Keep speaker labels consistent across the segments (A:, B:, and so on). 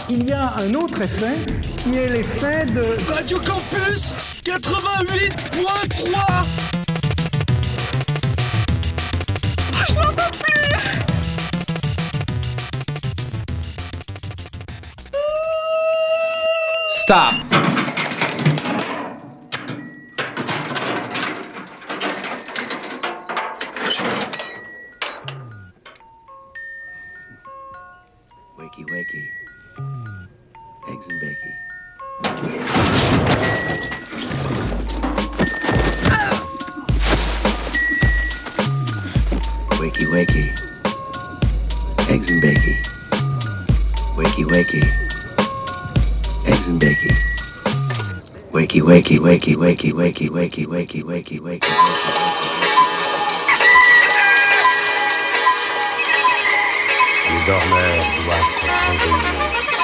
A: il y a un autre effet qui est l'effet de
B: Radio Campus 88.3. Je n'entends plus.
C: Stop.
D: Wakey, wakey. Eggs and bacon. Wakey, wakey. Eggs and bacon. Wakey, wakey. Eggs and bacon. Wakey, wakey, wakey, wakey, wakey, wakey, wakey, wakey, wakey.
E: Les dormeurs doivent se réveiller.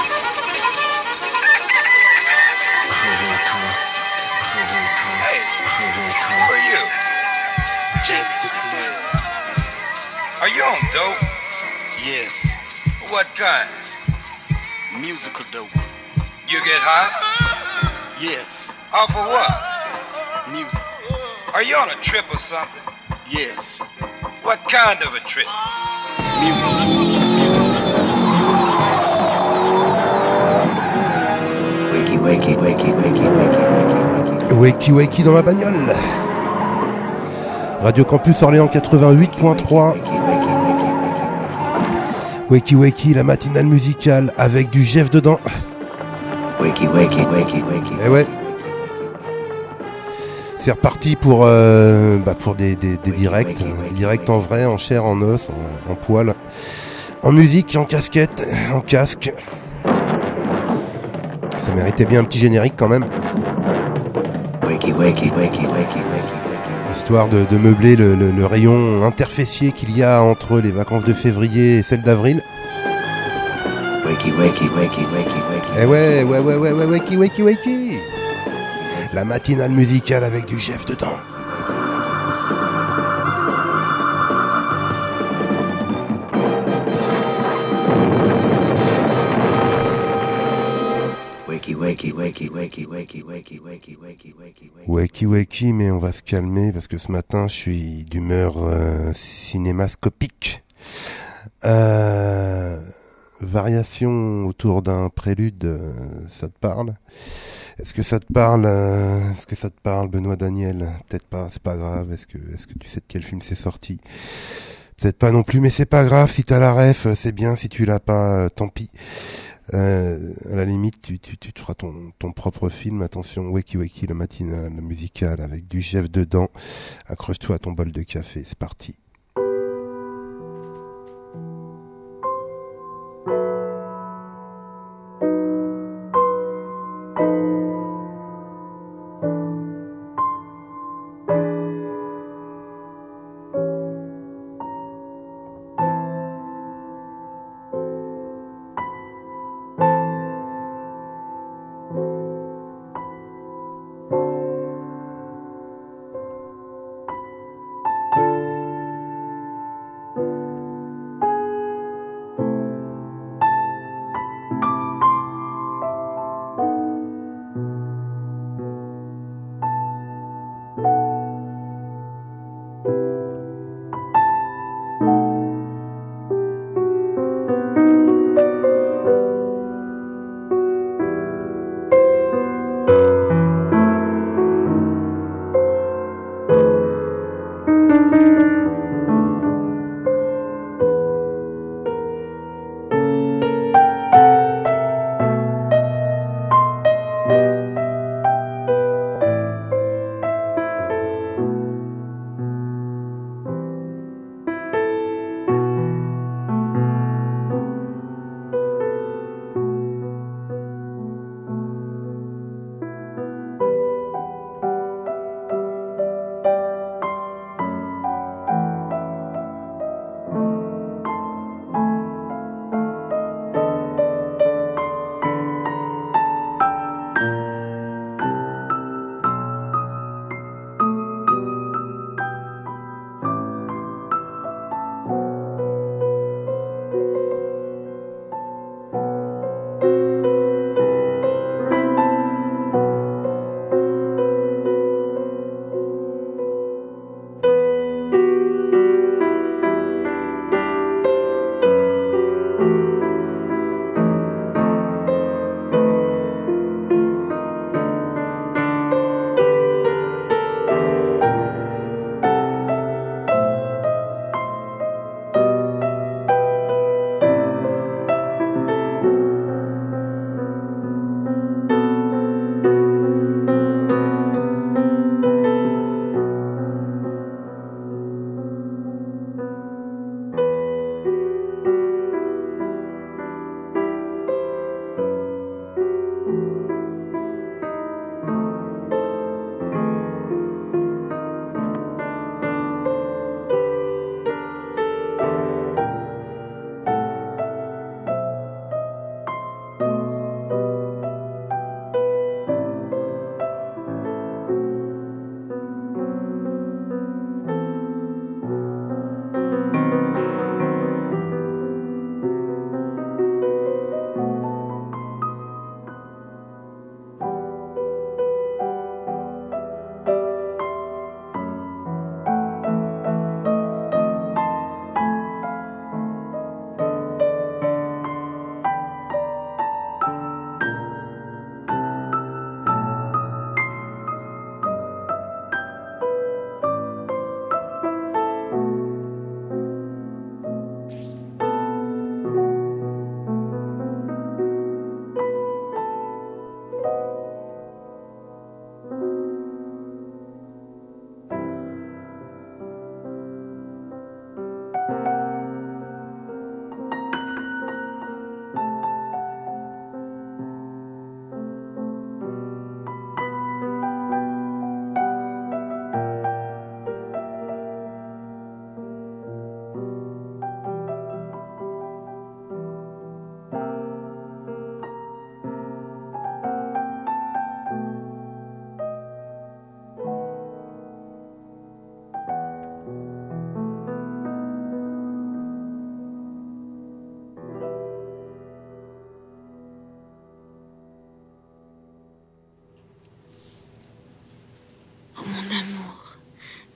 F: Hey, who are you? Chief. Are you on dope?
G: Yes,
F: What kind?
G: musical dope.
F: You get high?
G: Yes,
F: Off of what?
G: music.
F: Are you on a trip or something?
G: Yes,
F: What kind of a trip?
G: music.
D: Wakey, wakey, wakey, wakey, wakey, wakey, wakey.
E: Wakey Wakey dans la bagnole. Radio Campus Orléans 88.3. Wakey Wakey, la matinale musicale avec du Jeff dedans.
D: Wakey, wakey, wakey, wakey.
E: Eh ouais. C'est reparti pour des directs. Des directs en vrai, en chair, en os, en poil. En musique, en casquette, en casque. Ça méritait bien un petit générique quand même.
D: Wakey, wakey, wakey, wakey, wakey.
E: Histoire de meubler le rayon interfessier qu'il y a entre les vacances de février et celles d'avril.
D: Wakey, wakey, wakey, wakey, wakey.
E: Eh ouais, wakey, wakey, wakey. La matinale musicale avec du Jeff dedans.
D: Wakey, wakey, wakey, wakey, wakey, wakey, wakey, wakey, wakey.
E: Wakey Wakey, mais on va se calmer parce que ce matin je suis d'humeur cinémascopique. Variation autour d'un prélude, ça te parle? Est-ce que ça te parle Benoît Daniel? Peut-être pas, c'est pas grave. Est-ce que tu sais de quel film c'est sorti? Peut-être pas non plus, mais c'est pas grave. Si t'as la ref, c'est bien. Si tu l'as pas, tant pis. À la limite, tu te feras ton propre film. Attention, Wakey Wakey, la matinale musicale avec du Jeff dedans. Accroche-toi à ton bol de café, c'est parti.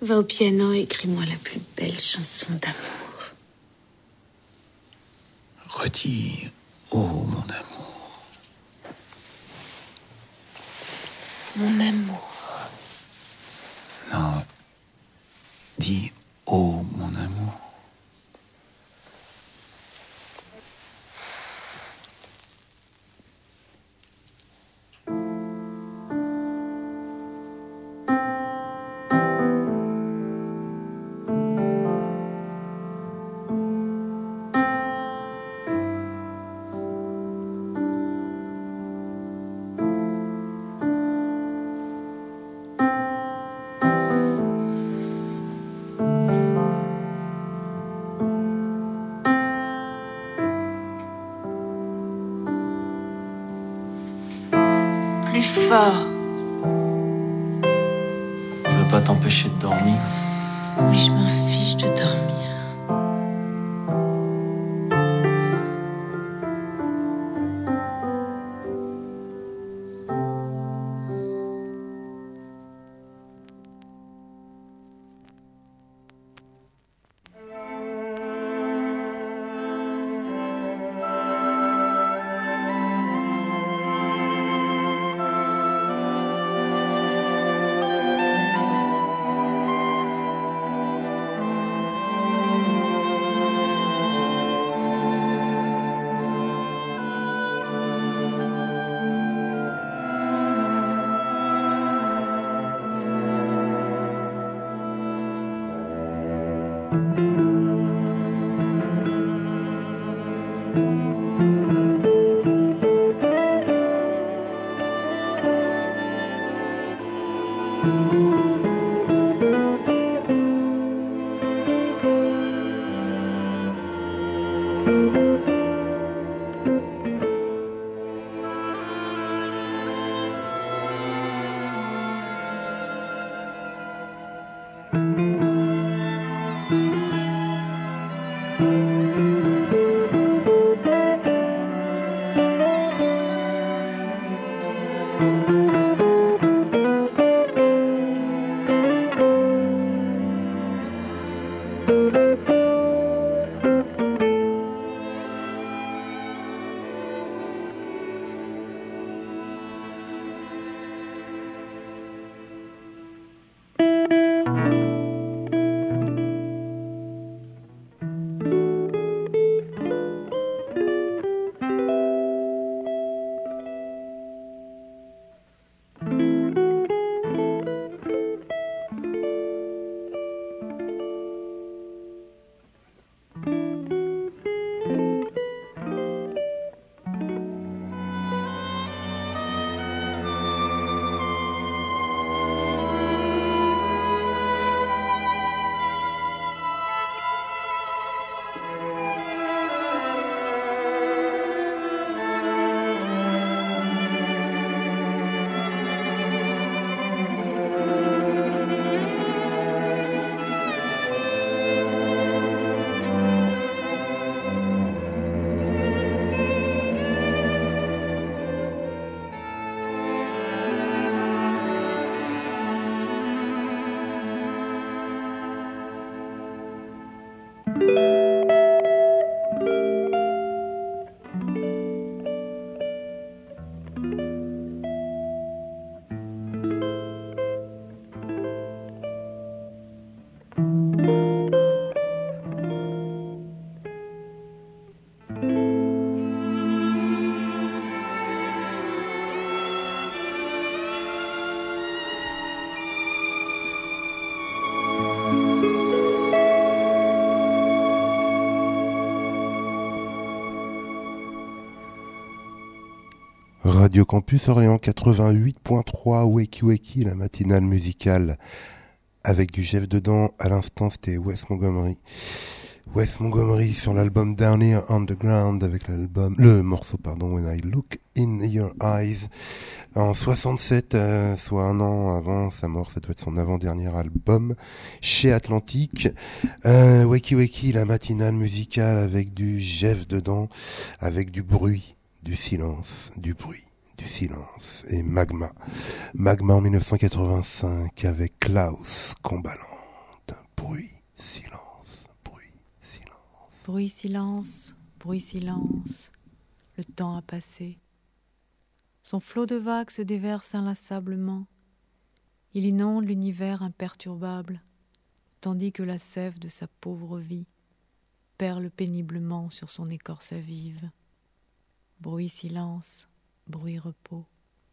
C: Va au piano et écris-moi la plus belle chanson d'amour.
H: Redis, oh mon amour.
C: Mon amour.
H: Non, dis, oh mon amour.
C: Plus fort.
H: Je veux pas t'empêcher de dormir.
C: Mais je m'en fiche de dormir.
E: Radio Campus Orléans 88.3 Wakey Wakey, la matinale musicale avec du Jeff dedans. À l'instant, c'était Wes Montgomery. Wes Montgomery sur l'album Down Here Underground avec le morceau When I Look in Your Eyes en 67, soit un an avant sa mort. Ça doit être son avant-dernier album chez Atlantic. Wakey Wakey, la matinale musicale avec du Jeff dedans, avec du bruit, du silence, du bruit, du silence et Magma en 1985 avec Klaus Combalance. Bruit, silence, bruit, silence.
I: Bruit, silence, bruit, silence. Le temps a passé. Son flot de vagues se déverse inlassablement. Il inonde l'univers imperturbable, tandis que la sève de sa pauvre vie perle péniblement sur son écorce vive. Bruit, silence, bruit, repos.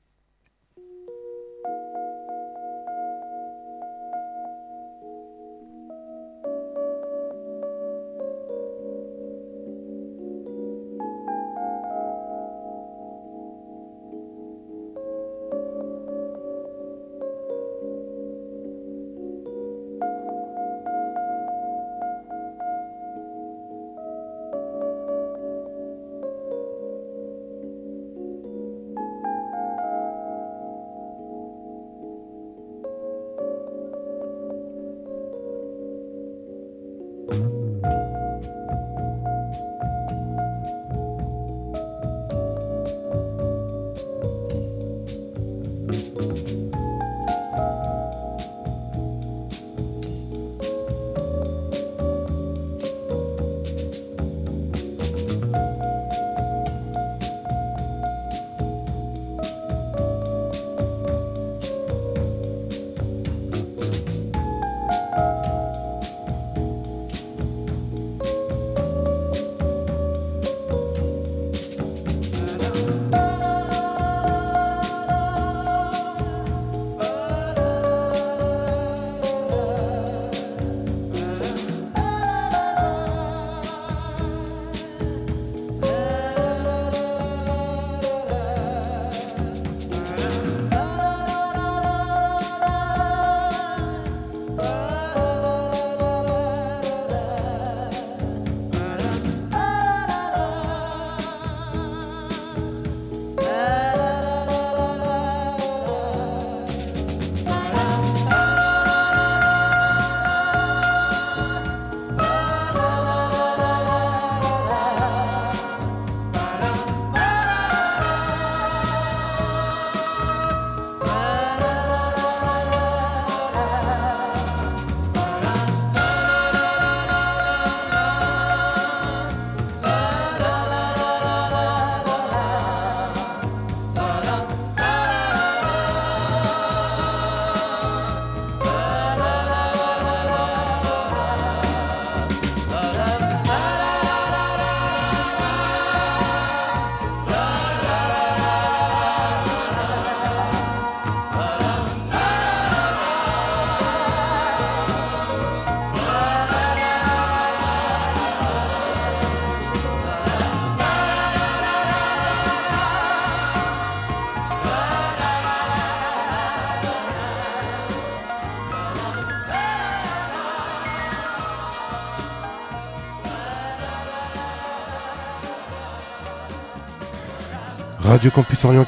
E: Radio Campus Orléans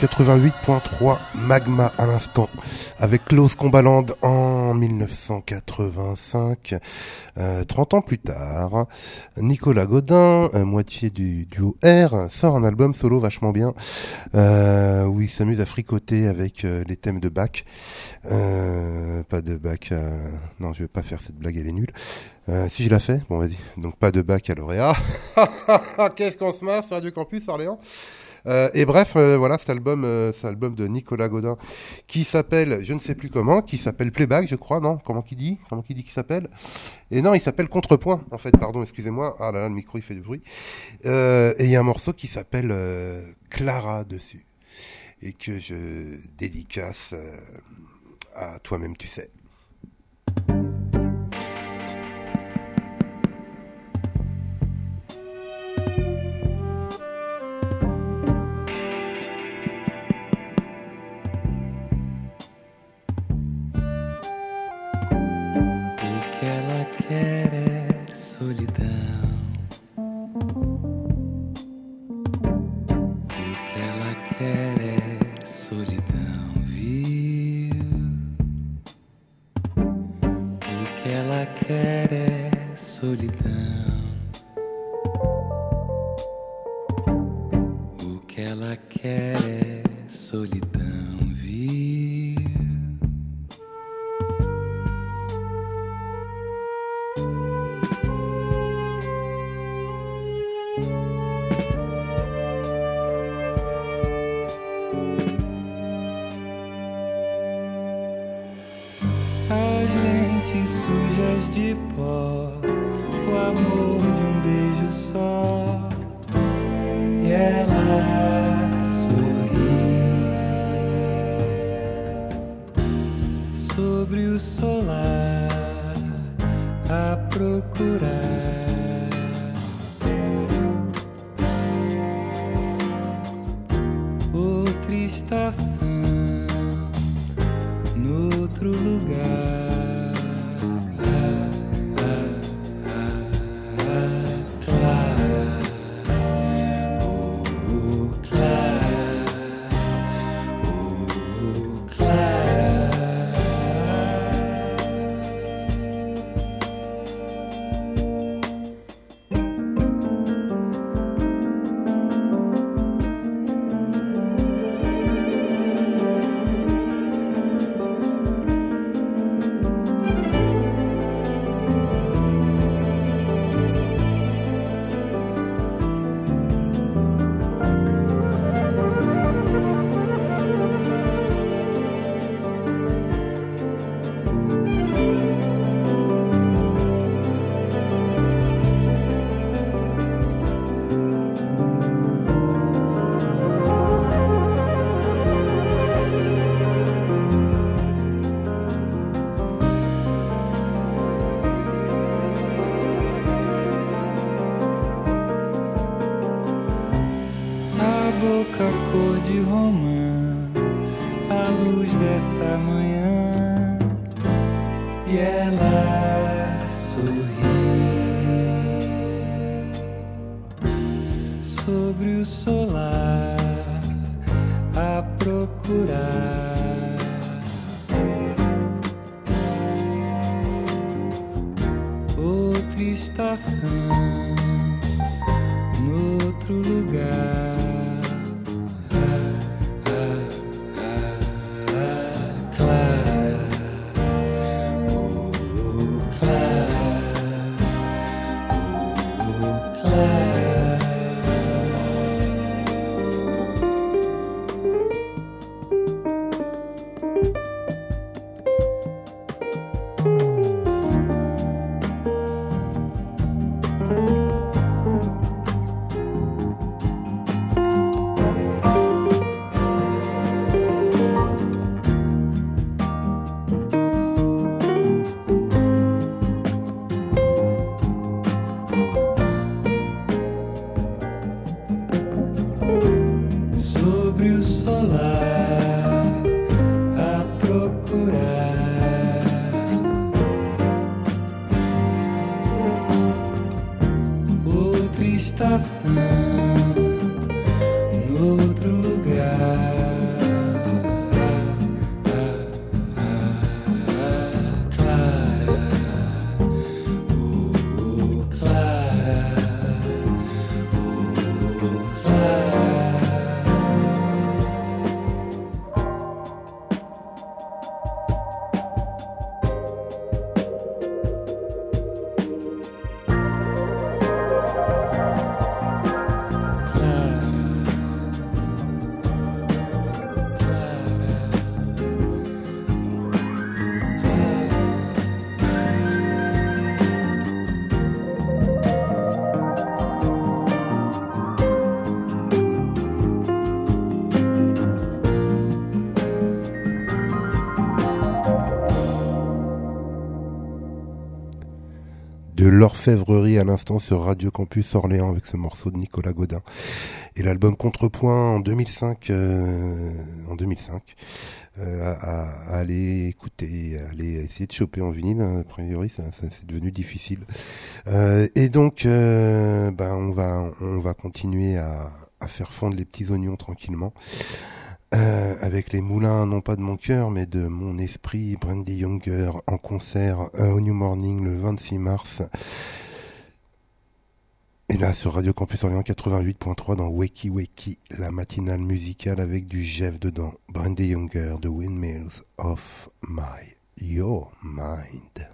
E: 88.3, Magma à l'instant, avec Klaus Combaland en 1985. 30 ans plus tard, Nicolas Godin, moitié du duo R, sort un album solo vachement bien, où il s'amuse à fricoter avec les thèmes de Bach. Pas de Bach, non je vais pas faire cette blague, elle est nulle. Si je la fais, bon vas-y, donc pas de baccalauréat. Qu'est-ce qu'on se marre sur Radio Campus Orléans. Et bref, voilà cet album de Nicolas Godin qui s'appelle, je ne sais plus comment, qui s'appelle Playback, je crois, non ? Comment qu'il dit qu'il s'appelle ? Et non, il s'appelle Contrepoint, en fait, pardon, excusez-moi. Ah là là, le micro il fait du bruit. Et il y a un morceau qui s'appelle Clara dessus et que je dédicace à toi-même, tu sais.
H: Quer é solidão. O que ela quer é solidão, viu? O que ela quer é solidão. O que ela quer é solidão, viu? sujas de pó, o amor de um beijo só. E ela sorri sobre o solar a procurar outra estação noutro lugar.
E: De l'orfèvrerie à l'instant sur Radio Campus Orléans avec ce morceau de Nicolas Godin et l'album Contrepoint en 2005 à aller écouter, à aller essayer de choper en vinyle. A priori ça c'est devenu difficile et donc on va continuer à faire fondre les petits oignons tranquillement avec les moulins, non pas de mon cœur, mais de mon esprit. Brandy Younger en concert au New Morning le 26 mars. Et là, sur Radio Campus Orléans 88.3 dans Wakey Wakey, la matinale musicale avec du Jeff dedans. Brandy Younger, The Windmills of Your Mind.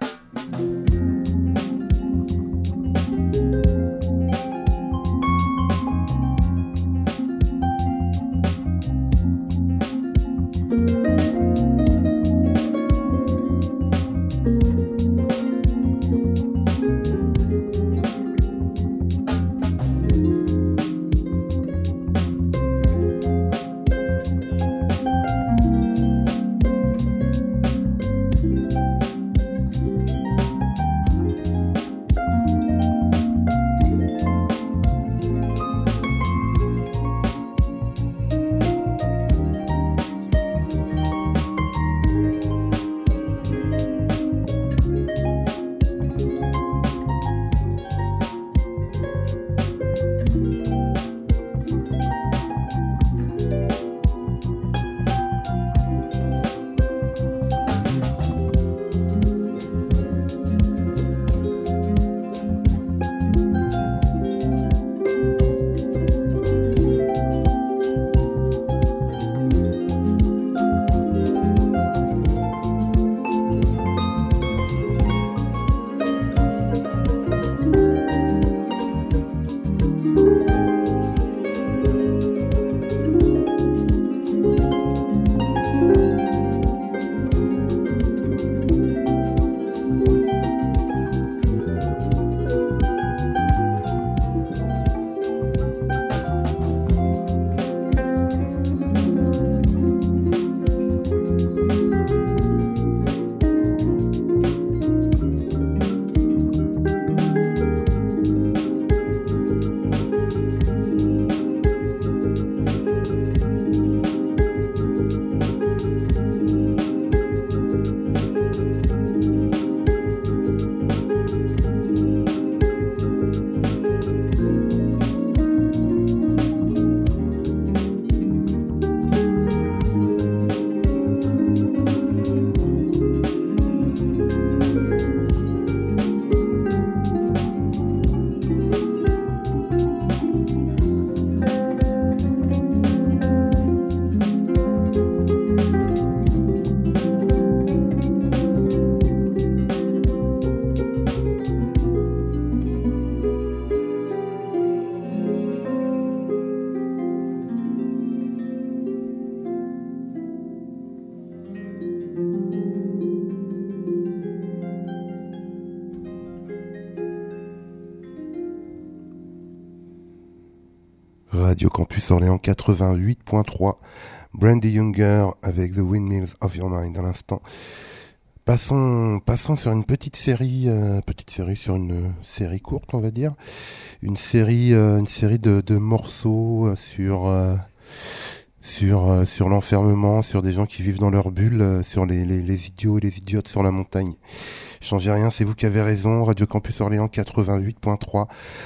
E: Radio Campus Orléans 88.3. Brandy Younger avec The Windmills of Your Mind à l'instant. Passons sur une petite série sur une série courte, on va dire. Une série de morceaux sur l'enfermement, sur des gens qui vivent dans leur bulle, sur les idiots et les idiotes sur la montagne. Changez rien, c'est vous qui avez raison. Radio Campus Orléans 88.3.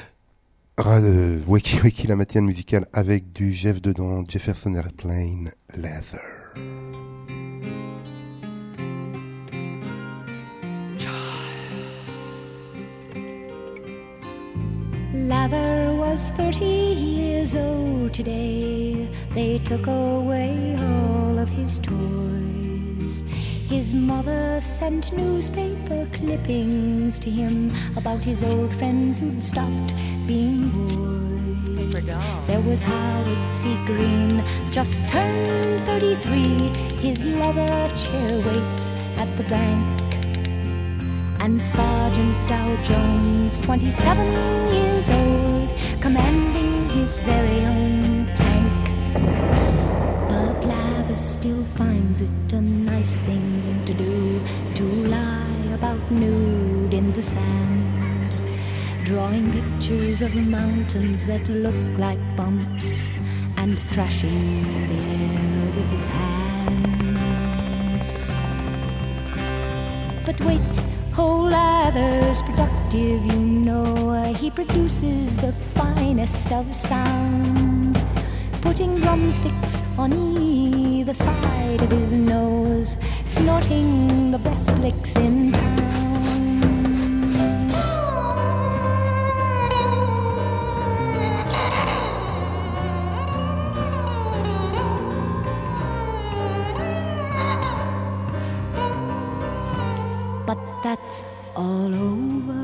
E: Wakey Wakey, la matinale musicale avec du Jeff dedans, Jefferson Airplane Leather.
J: Lather was 30 years old today. They took away all of his toys. His mother sent newspaper clippings to him about his old friends who'd stopped being boys. There was Howard C. Green, just turned 33. His leather chair waits at the bank. And Sergeant Dow Jones, 27 years old, commanding his very own tank. But Lather still finds it a nice thing to do, to lie about nude in the sand, drawing pictures of mountains that look like bumps, and thrashing the air with his hands. But wait, whole Lather's productive, you know. He produces the finest of sound, putting drumsticks on either side of his nose, snorting the best licks in town. But that's all over.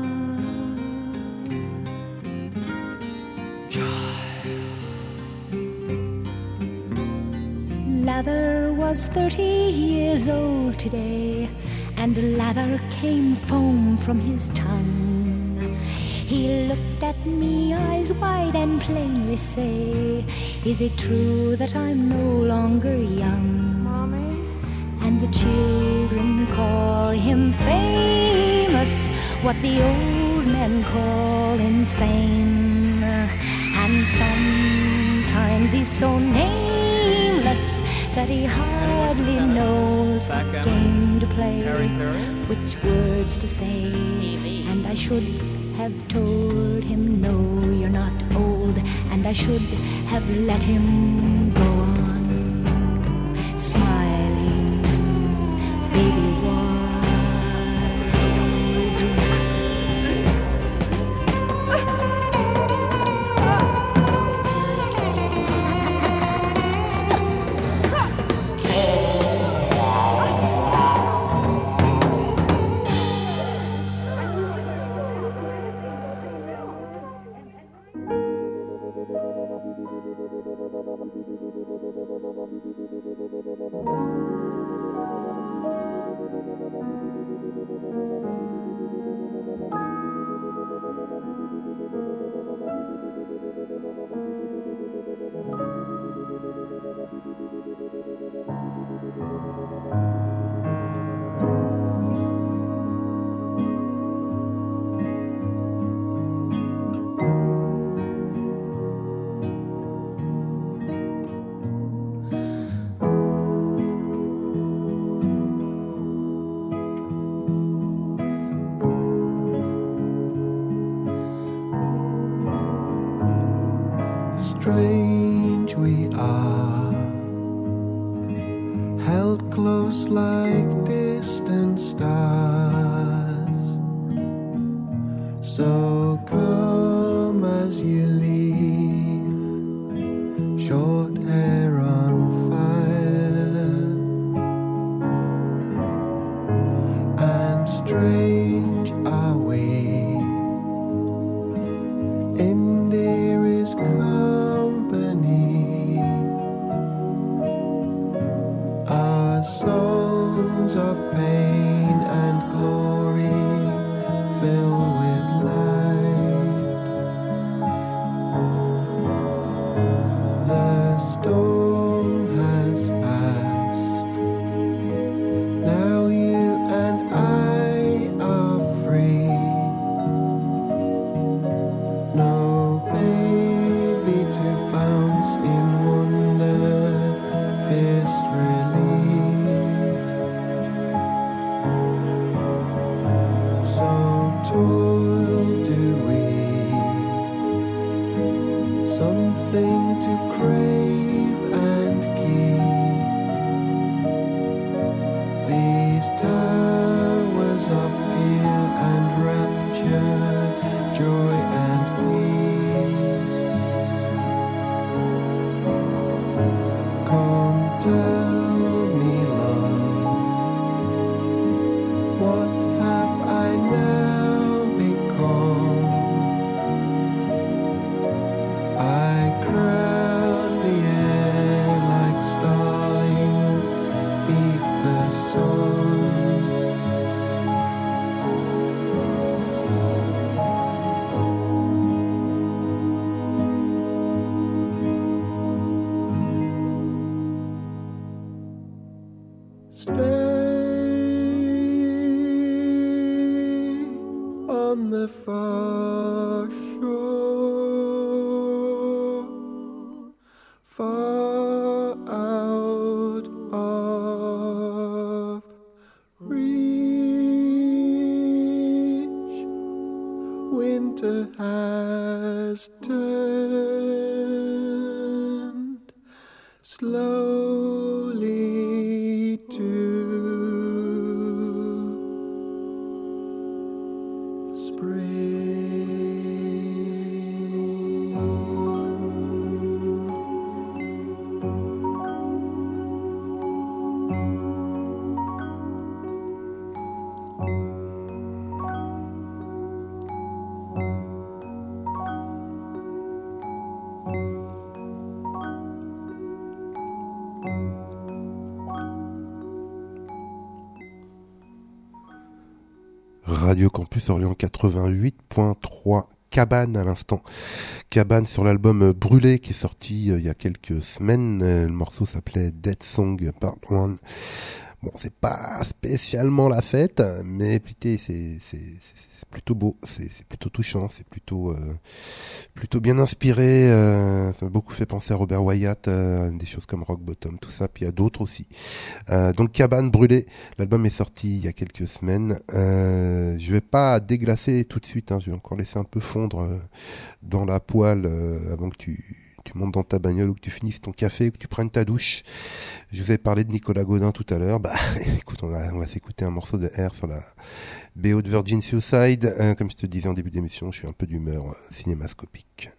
J: Lather was 30 years old today, and lather came foam from his tongue. He looked at me, eyes wide, and plainly say, "Is it true that I'm no longer young?" Mommy? And the children call him famous, what the old men call insane. And sometimes he's so nameless that he hardly knows what game to play, which words to say. And I should have told him, no, you're not old. And I should have let him go on smiling, baby wide.
K: Strange we are, held close like distant stars. So come as you leave, short hair on fire, and strange are we in dearest company. Our songs of pain and glory fill with light. stay on the far shore, far out of reach. Winter has turned slowly to
E: Radio Campus Orléans 88.3, Cabane à l'instant. Cabane sur l'album Brûlé qui est sorti il y a quelques semaines. Le morceau s'appelait Dead Song Part 1. Bon, c'est pas spécialement la fête, mais putain, c'est plutôt beau, c'est plutôt touchant, c'est plutôt bien inspiré. Ça m'a beaucoup fait penser à Robert Wyatt, des choses comme Rock Bottom, tout ça. Puis il y a d'autres aussi. Donc Cabane Brûlée, l'album est sorti il y a quelques semaines. Je vais pas déglacer tout de suite, je vais encore laisser un peu fondre dans la poêle avant que tu montes dans ta bagnole ou que tu finisses ton café ou que tu prennes ta douche. Je vous avais parlé de Nicolas Godin tout à l'heure. Écoute, on va s'écouter un morceau de R sur la BO de Virgin Suicide. Comme je te disais en début d'émission, je suis un peu d'humeur cinémascopique.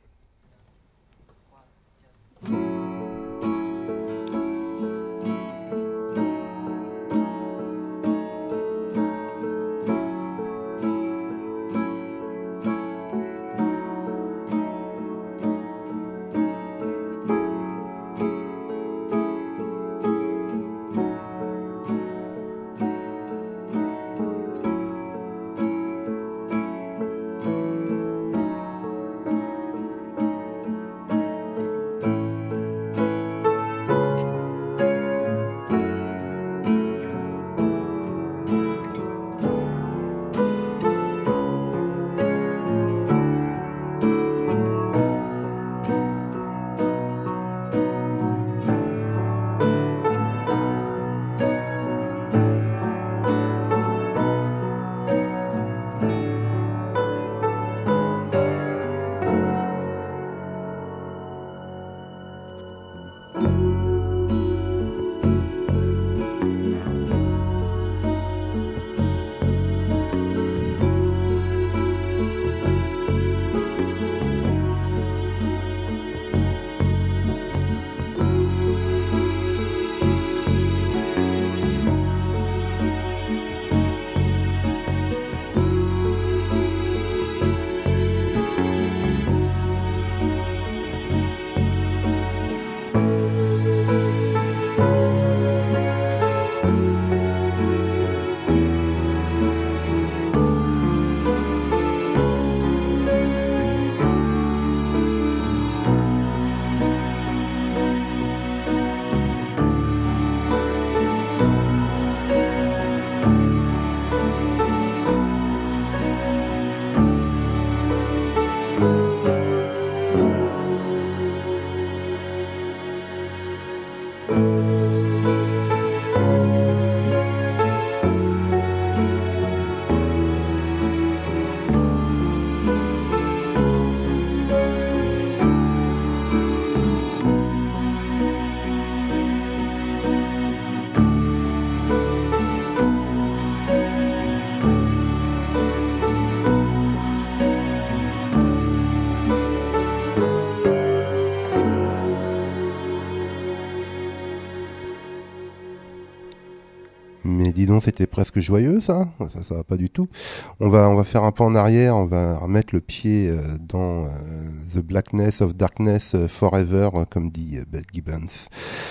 E: Mais dis donc, c'était presque joyeux ça va pas du tout. On va faire un pas en arrière, on va remettre le pied dans The Blackness of Darkness Forever, comme dit Beth Gibbons.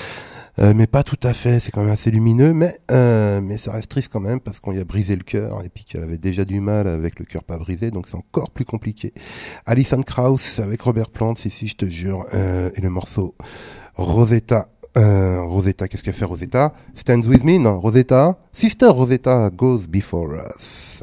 E: Mais pas tout à fait, c'est quand même assez lumineux, mais ça reste triste quand même parce qu'on y a brisé le cœur et puis qu'elle avait déjà du mal avec le cœur pas brisé, donc c'est encore plus compliqué. Alison Krauss avec Robert Plant, ici je te jure, et le morceau Rosetta Rosetta, qu'est-ce qu'elle fait Rosetta? Stands with me? Non, Rosetta? Sister Rosetta goes before us.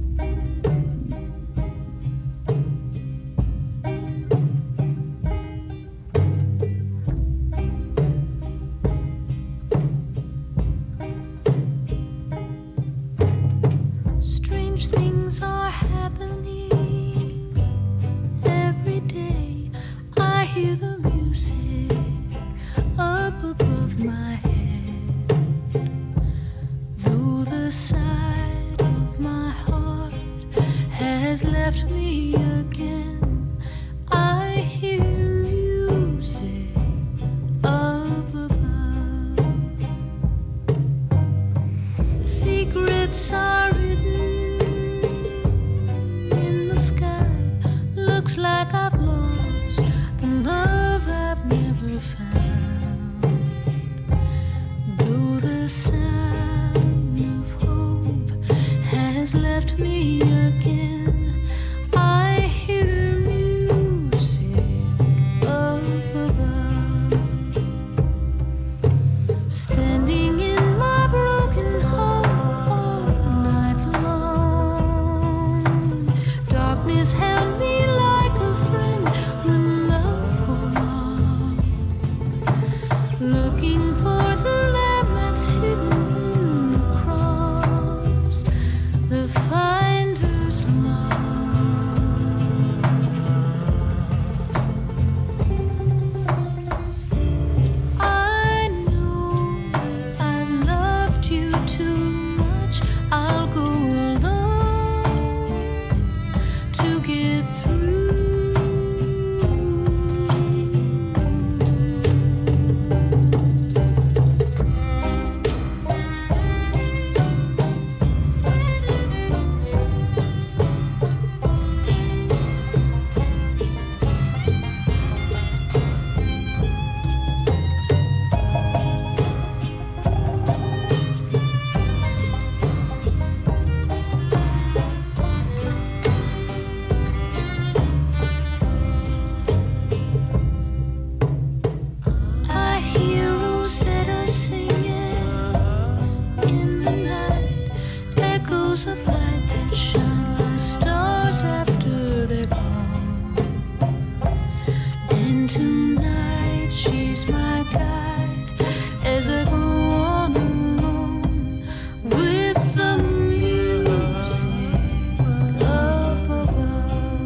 J: Strange things are happening every day. I hear the music up above my head. Though the side of my heart has left me again, I hear music up above. Secrets are written in the sky. Looks like I've lost the love I've never found. Though the sound of hope has left me again, I hear music up above. Standing in my broken home all night long, darkness held me like a friend when love wore off. Looking for the lamb that's hidden in the cross, the finder's lost. I know I've loved you too much. I'll go alone to get through. I hear Rosetta singing in the night, echoes of light that shine like stars after they're gone. And tonight she's my guide as I go on alone with the music up above.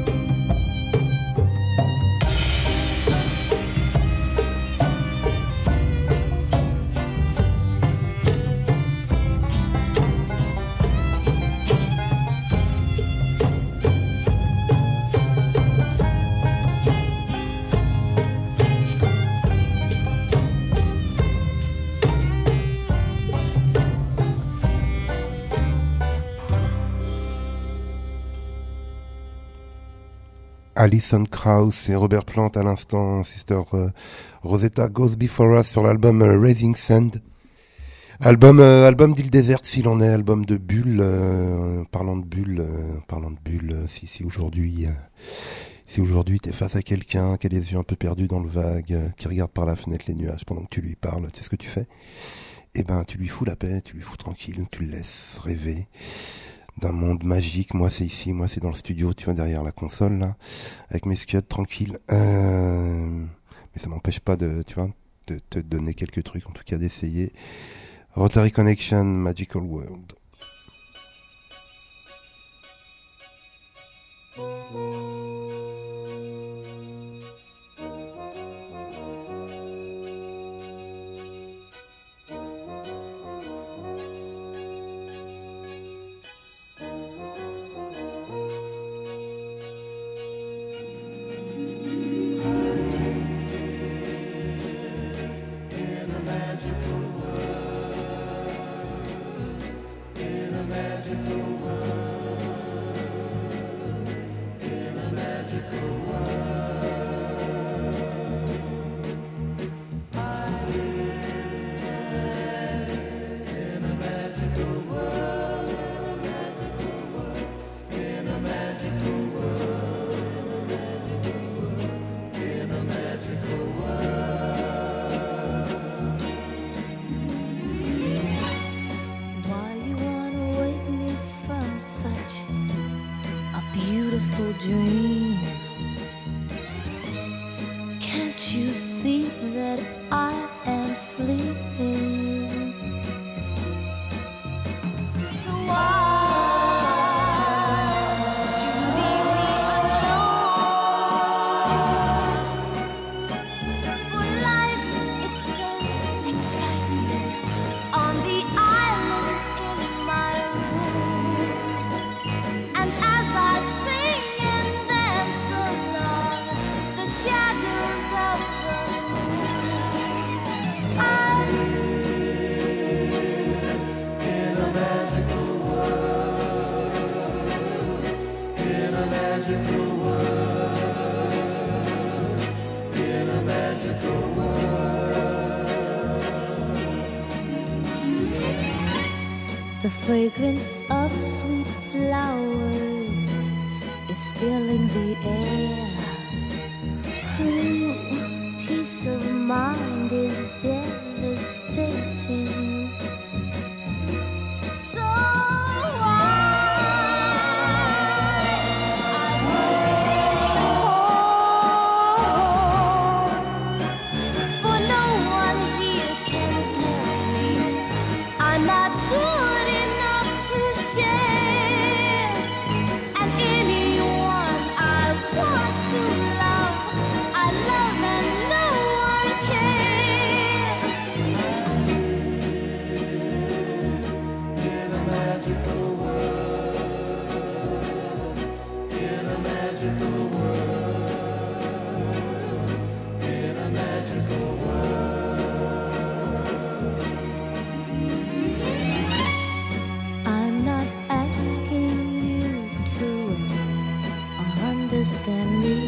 E: Alison Krauss et Robert Plant à l'instant, Sister Rosetta Goes Before Us sur l'album Raising Sand. Album d'Île déserte s'il en est, album de Bulle. Parlant de Bulle, si aujourd'hui t'es face à quelqu'un qui a les yeux un peu perdus dans le vague, qui regarde par la fenêtre les nuages pendant que tu lui parles, tu sais ce que tu fais? Eh ben, tu lui fous la paix, tu lui fous tranquille, tu le laisses rêver d'un monde magique. Moi c'est ici, moi c'est dans le studio, tu vois, derrière la console là, avec mes skiottes tranquilles. Mais ça m'empêche pas de te donner quelques trucs, en tout cas d'essayer. Rotary Connection, Magical World.
J: dream. Can't you see that I am sleeping? So why would you leave me alone? For life is so exciting on the island in my room. And as I sing and dance along the shadows of the moon, I'm in a magical world, in a magical world, in a magical world. The fragrance of sweet flowers is filling the air. Peace of mind is devastating. So for no one here can tell me I'm not good enough to share. And anyone I want to love, I love and no one cares. In a magical world, in a magical world, in a magical world. I'm not asking you to understand me,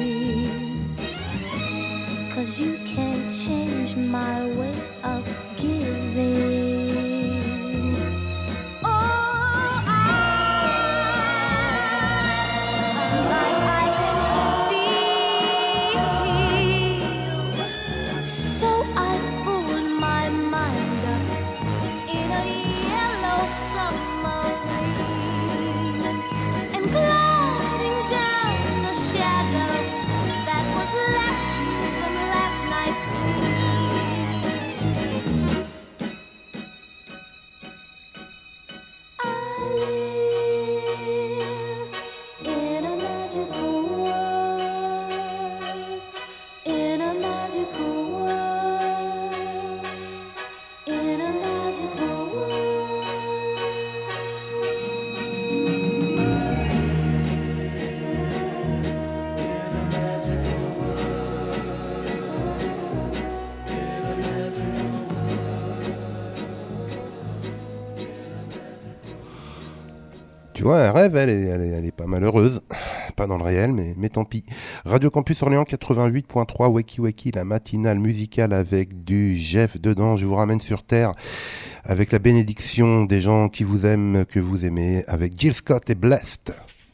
J: 'cause you can't change my way of giving. Oh, like I can feel. So I pulled my mind up in a yellow submarine and gliding down the shadow that was left from last night's scene. I live in a magical world, in a magical world, in a magical world.
E: Tu vois, un rêve, elle est pas malheureuse. Pas dans le réel, mais tant pis. Radio Campus Orléans 88.3, Wakey Wakey, la matinale musicale avec du Jeff dedans. Je vous ramène sur Terre avec la bénédiction des gens qui vous aiment, que vous aimez, avec Jill Scott et Blessed.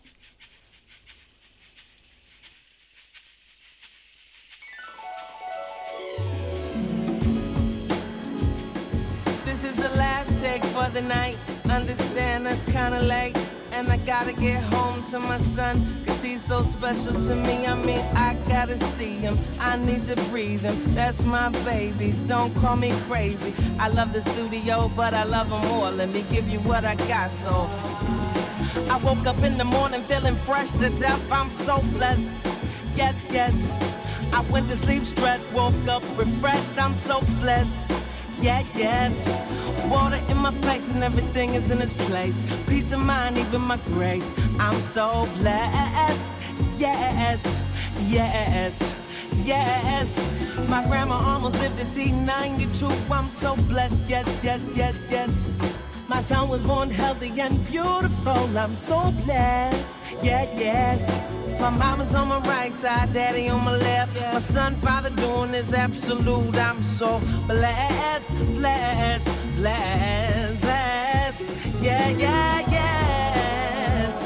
L: This is the last take for the night. Understand that's kinda late. And I gotta get home to my son, 'cause he's so special to me. I mean, I gotta see him, I need to breathe him. That's my baby, don't call me crazy. I love the studio, but I love him more. Let me give you what I got, so I woke up in the morning feeling fresh to death. I'm so blessed, yes, yes. I went to sleep stressed, woke up refreshed. I'm so blessed, yeah, yes. Water in my face and everything is in its place. Peace of mind, even my grace. I'm so blessed, yes, yes, yes. My grandma almost lived to see 92. I'm so blessed, yes, yes, yes, yes. My son was born healthy and beautiful. I'm so blessed, yeah, yes. My mama's on my right side, daddy on my left. My son, father doing is absolute. I'm so blessed, blessed, blessed, blessed. Yeah, yeah, yes.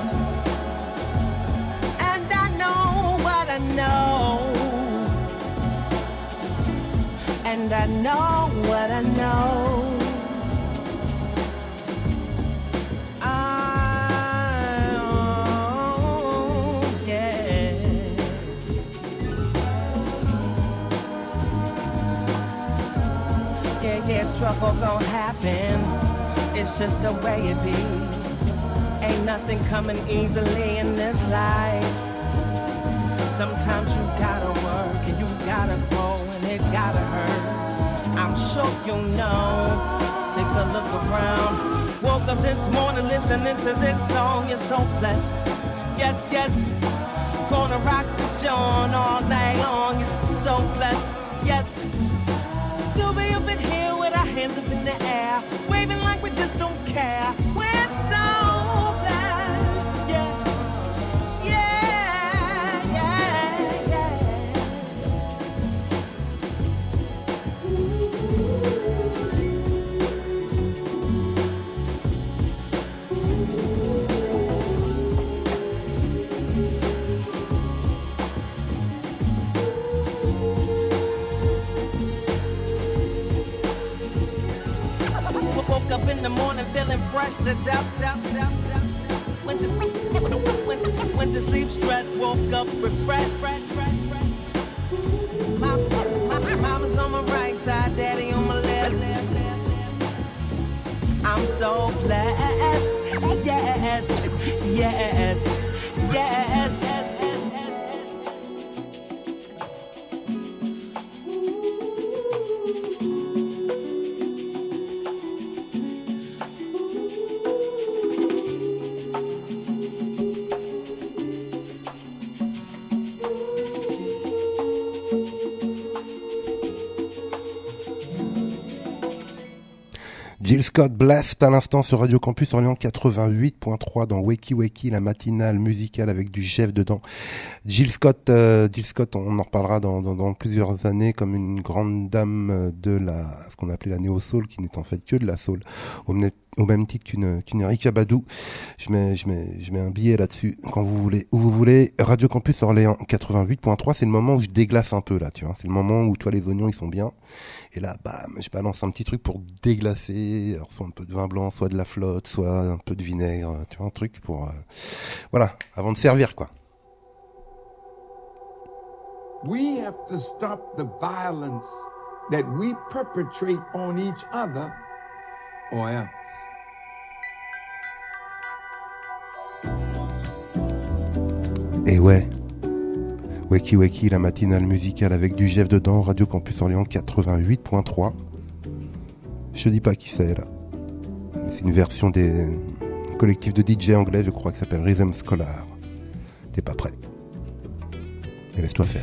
L: And I know what I know. And I know what I know. never gonna happen. It's just the way it be. Ain't nothing coming easily in this life. Sometimes you gotta work and you gotta grow and it gotta hurt. I'm sure you know. Take a look around. Woke up this morning listening to this song. You're so blessed. Yes, yes. Gonna rock this joint all night long. You're so blessed. Yes. To be up in here with our hands up in the air, waving like we just don't care. We're so blessed. Yes. Yeah, yeah, yeah. Woke up in the morning feeling fresh to death. Went to sleep stressed, woke up refreshed. Mama's on my right side, daddy on my left. I'm so blessed. Yes, yes, yes.
E: Jill Scott Blessed à l'instant sur Radio Campus Orléans 88.3 dans Wakey Wakey, la matinale musicale avec du Jeff dedans. Jill Scott, on en reparlera dans plusieurs années comme une grande dame de ce qu'on appelait la néo-soul, qui n'est en fait que de la soul, au même titre qu'une Erykah Badu. Je mets un billet là-dessus quand vous voulez, où vous voulez. Radio Campus Orléans 88.3, c'est le moment où je déglace un peu là, tu vois. C'est le moment où toi les oignons ils sont bien. Et là, bam, je balance un petit truc pour déglacer, alors soit un peu de vin blanc, soit de la flotte, soit un peu de vinaigre, tu vois, un truc pour, voilà, avant de servir, quoi.
M: We have to stop the violence that we perpetrate on each other, or else.
E: Et ouais. Wakey Wakey, la matinale musicale avec du Jeff dedans, Radio Campus Orléans 88.3. Je te dis pas qui c'est là. Mais c'est une version des collectifs de DJ anglais, je crois, qui s'appelle Rhythm Scholar. T'es pas prêt. Mais laisse-toi faire.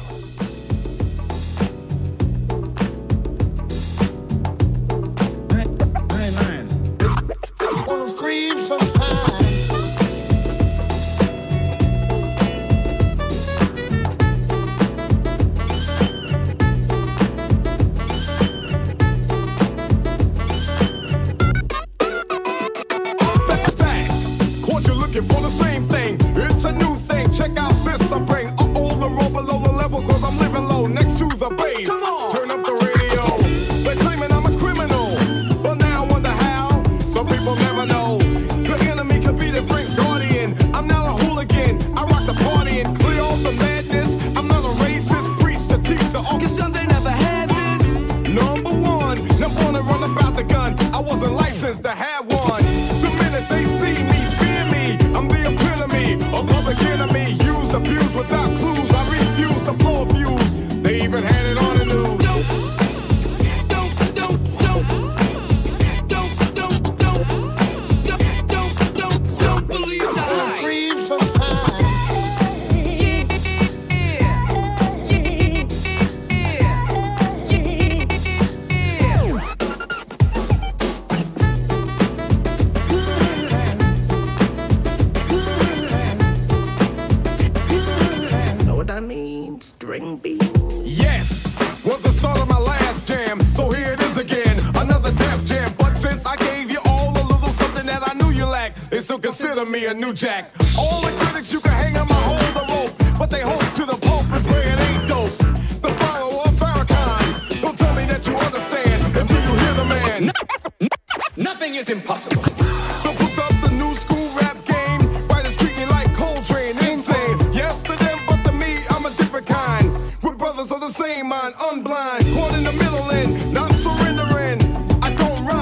N: A new jack. All the critics you can hang on my hold the rope, but they hold to the pulp and pray it ain't dope. The follower of Farrakhan. Don't tell me that you understand until you hear the man.
M: Nothing is impossible.
N: Don't put up the new school rap game. Writers treat me like Coltrane, insane. Yes to them, but to me, I'm a different kind. We're brothers of the same mind, unblind. Caught in the middle and not surrendering. I don't run.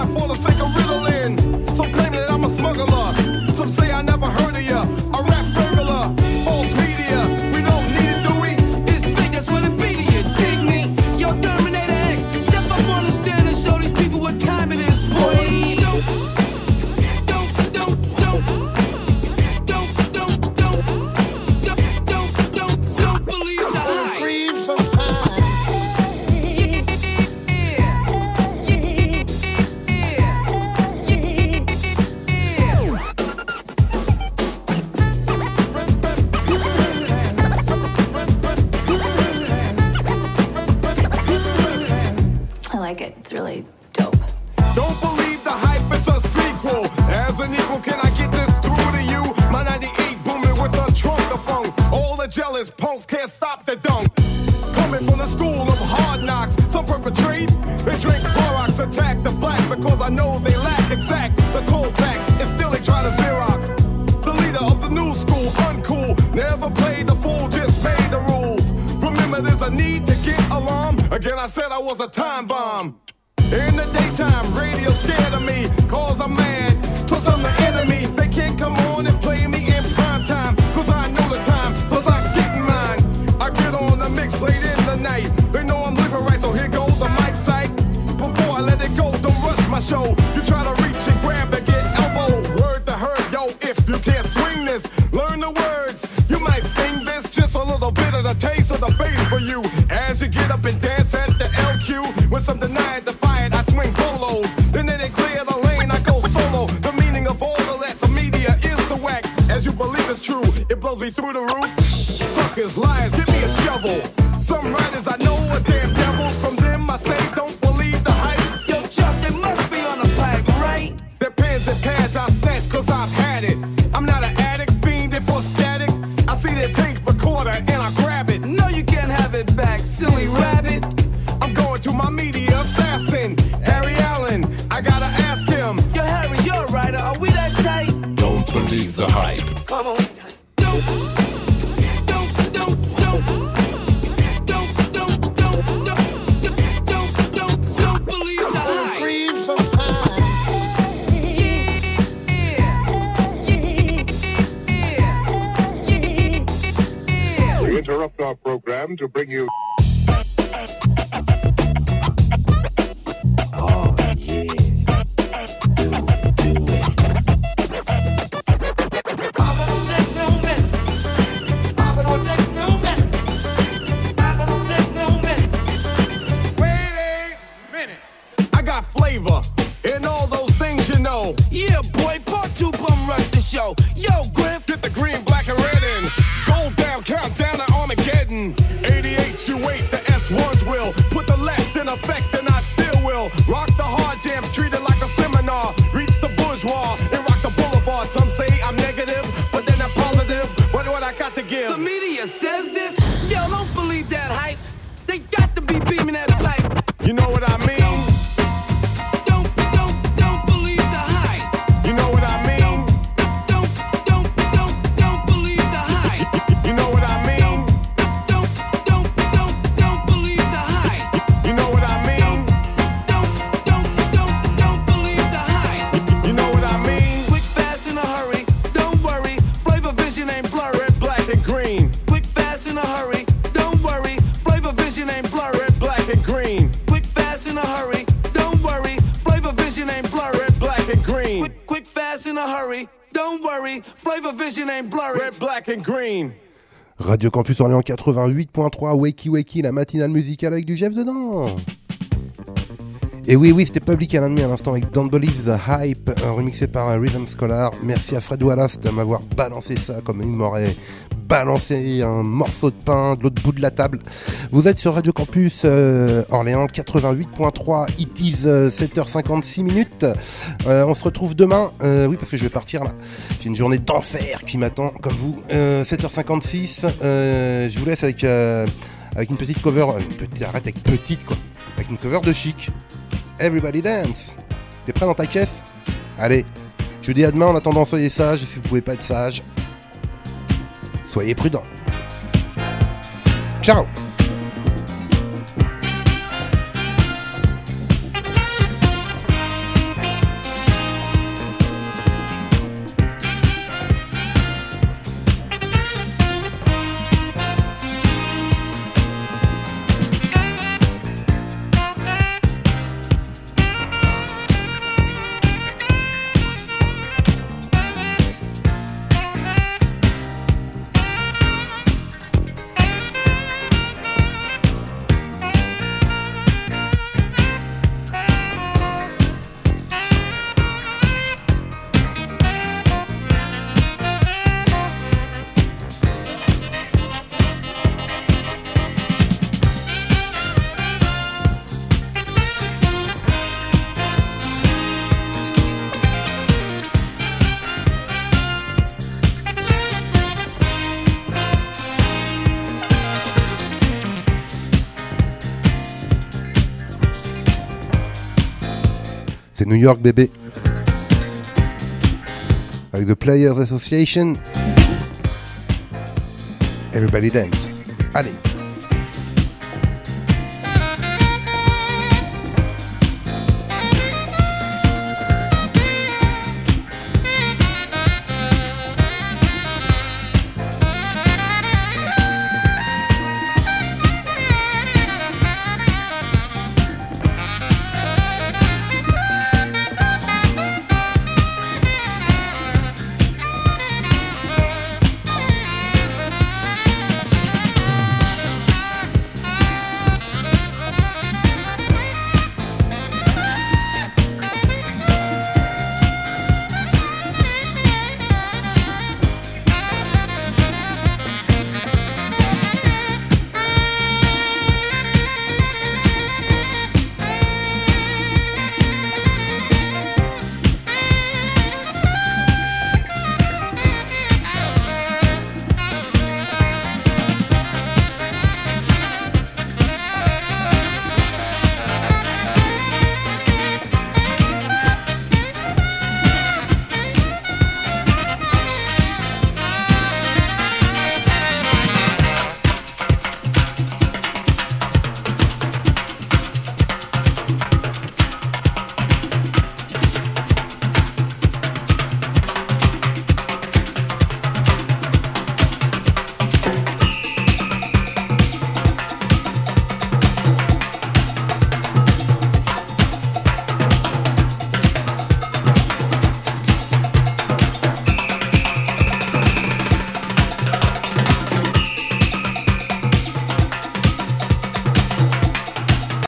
N: Don't believe the hype, it's a sequel. As an equal, can I get this through to you? My 98 booming with a trunk of funk. All the jealous punks can't stop the dunk. Coming from the school of hard knocks, some perpetrate. They drink Clorox, attack the black because I know they lack exact the cold facts, and still they try to Xerox. The leader of the new school, uncool, never played the fool, just made the rules. Remember, there's a need to get alarm. Again, I said I was a time bomb. In the daytime, radio scared of me, cause I'm mad, plus I'm the enemy. They can't come on and play me in prime time, cause I know the time, plus I'm getting mine. I get on the mix late in the night. They know I'm living right, so here goes the mic sight. Before I let it go, don't rush my show. You try to reach and grab and get elbow. Word to hurt, yo, if you can't swing this, learn the words. You might sing this, just a little bit of the taste of the bass for you. As you get up and dance at the LQ, when some deny it, defy it, I swing bolos. Then they clear the lane, I go solo. The meaning of all the letters of media is the whack. As you believe it's true, it blows me through the roof. Suckers, liars, give me a shovel. Some writers I know are damn devils. From them I say don't believe the hype.
L: Yo, Chuck, they must be on the pipe, right?
N: Their pens and pads I'll snatch cause I've had it. I'm not an addict, fiending for static. I see their tape recorder and I grab it.
L: No, you can't have it back, silly rabbit.
N: I'm going to my media assassin, Harry Allen. I gotta ask him.
L: Yo, Harry, you're a writer, are we that tight?
O: Don't believe the hype.
L: Come on.
P: Interrupt our program to bring you.
D: Oh, yeah. Do it.
B: Papa don't take no mess. Papa don't take no mess. Papa don't take no mess.
N: Wait a minute. I got flavor in all those things you know.
L: Yeah, boy, part 2 bum rush the show. Yo, Griff.
N: Get the green, black, and red in. Gold down, count down to Armageddon. 88, you wait, the S1s will. Put the left in effect, and I still will. Rock the hard jams, treat it like a seminar. Reach the bourgeois and rock the boulevard. Some say I'm negative, but then I'm positive. What I got to give?
L: The media says this? Yo, don't believe that hype. They got to be beaming at a pipe.
N: You know what I mean?
L: Don't believe the hype.
N: You know what I mean?
L: Don't believe the hype.
N: You know what I mean?
L: Don't believe the hype.
N: You know what I mean?
L: Don't believe the hype.
N: You know what I mean?
L: Quick, fast, in a hurry. Don't worry. Flavor vision ain't blurry.
N: Red, black, and green.
L: Quick, fast, in a hurry. Don't worry. Flavor vision ain't blurry.
N: Red, black, and green.
L: Quick, fast, in a hurry. Don't worry. Flavor vision ain't blurry.
N: Red, black, and green.
L: Quick, fast, in a hurry. Don't worry. Flavor vision ain't blurry.
N: Red, black, and green.
E: Radio Campus Orléans 88.3, Wakey Wakey, la matinale musicale avec du Jeff dedans. Et oui, c'était Public Enemy à l'instant avec Don't Believe the Hype, remixé par un Rhythm Scholar. Merci à Fred Wallace de m'avoir balancé ça comme il m'aurait balancé un morceau de pain de l'autre bout de la table. Vous êtes sur Radio Campus Orléans 88.3, it is 7h56 minutes. On se retrouve demain, oui parce que je vais partir là. J'ai une journée d'enfer qui m'attend comme vous. 7h56, je vous laisse avec une petite cover, arrête avec petite quoi, avec une cover de Chic. Everybody Dance. T'es prêt dans ta caisse? Allez, je vous dis à demain. En attendant, soyez sages. Et si vous pouvez pas être sage, soyez prudents. Ciao. C'est New York, bébé. Avec The Players Association. Everybody dance. Allez.